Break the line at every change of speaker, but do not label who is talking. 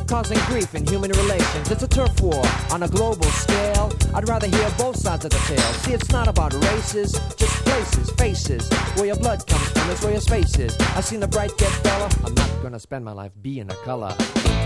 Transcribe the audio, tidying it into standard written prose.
causing grief in human relations. It's a turf war on a global scale. I'd rather hear both sides of the tale. See, it's not about races, just places, faces. Where your blood comes from is where your space is. I've seen the bright get duller. I'm not gonna spend my life being a color.